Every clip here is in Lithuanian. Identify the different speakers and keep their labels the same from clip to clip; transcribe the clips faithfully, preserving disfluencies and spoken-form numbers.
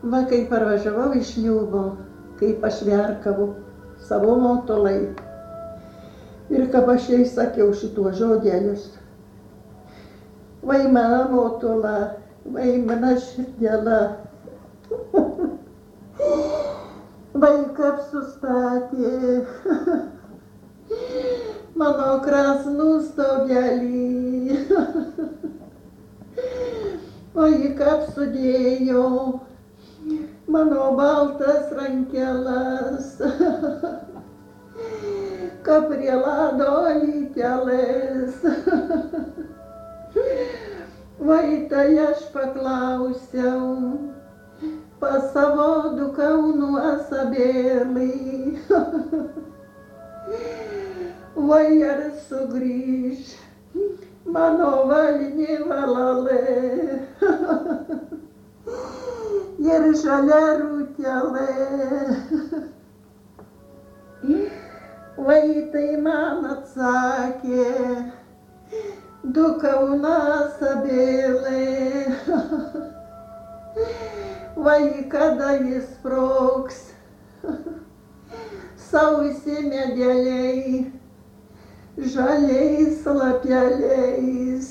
Speaker 1: Va, kai parvažiavau iš Niūbo, kaip aš verkavau savo motolai. Ir kaip aš jai sakiau šituos žodelius. Vai mano motola, vai mano širdėla. Vai kaip sustatė mano krasnų stogelį. Vai kaip sudėjo mano baltas rankelas, kaip prie lado lytelės. Vai tai aš paklausiau pas savo dukrą nuosavėlį. Vai ar sugrįš mano valinė valalė ir žalia rūtelė. Vai tai man atsakė dukrą nuosavėlė. Vai kada jis sprogs sausi medeliai žaliais lapeliais.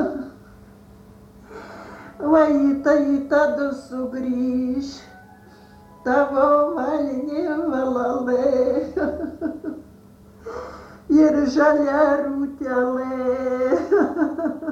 Speaker 1: Vai tai tada sugrįš tavo valinė valalė ir žalia rūtelė.